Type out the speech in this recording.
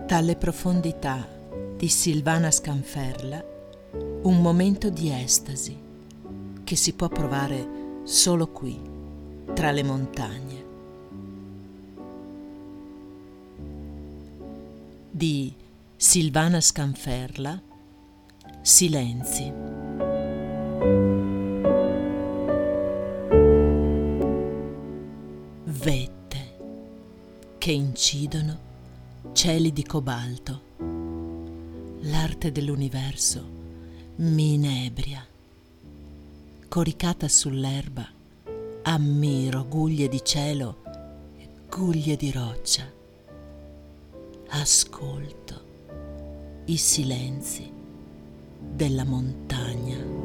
Dalle profondità di Silvana Scanferla, un momento di estasi che si può provare solo qui, tra le montagne. Di Silvana Scanferla, Silenzi. Vette che incidono cieli di cobalto. L'arte dell'universo mi inebria. Coricata sull'erba, ammiro guglie di cielo e guglie di roccia. Ascolto i silenzi della montagna.